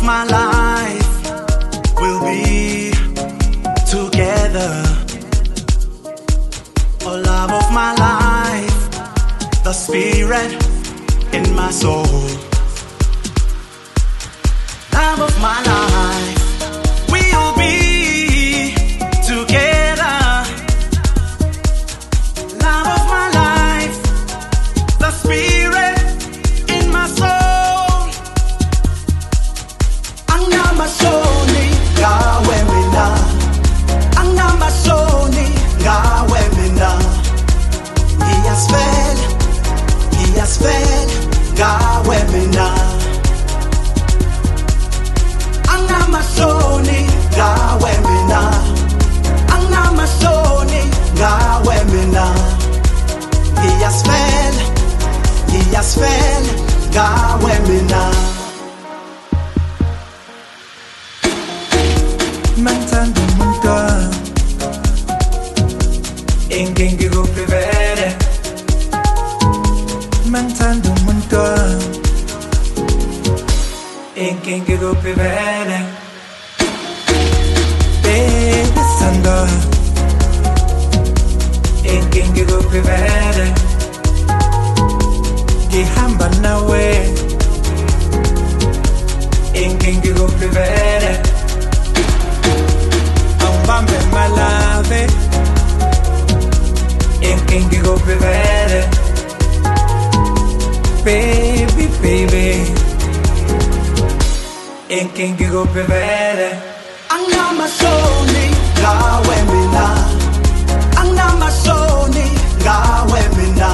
my life will be together. Oh, love of my life, the spirit in my soul. Love of my life, we'll be together. Love of my life, the spirit in my soul. Angamashoni gawe mina, angamashoni gawe mina. Iyasfel gawe mina. Angamashoni gawe mina, angamashoni gawe mina. Iyasfel gawe mina. Mangithanda umuntu inkinga ikuphelele. Mangithanda umuntu inkinga ikuphelele. Baby sanda inkinga ikuphelele. Ngihamba nawe inkinga ikuphelele. Bambe malave inkinga ikuphelele. Baby, baby inkinga ikuphelele. Angamashoni gawe mina, angamashoni gawe mina.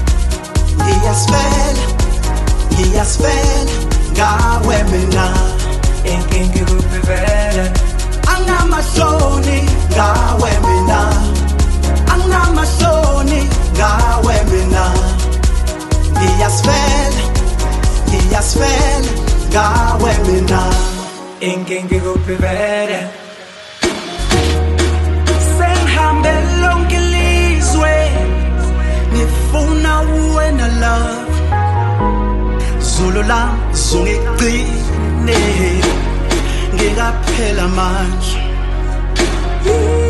Iyasfel gawe mina. Inkinga ikuphelele. Angamashoni gawe mina, angamashoni gawe mina. Iyasfel gawe mina. Inkinga ikuphelele. Sengihambe lonke ilizwe ngifuna wena love. Zulu lam zungigcine ngikaphela manje.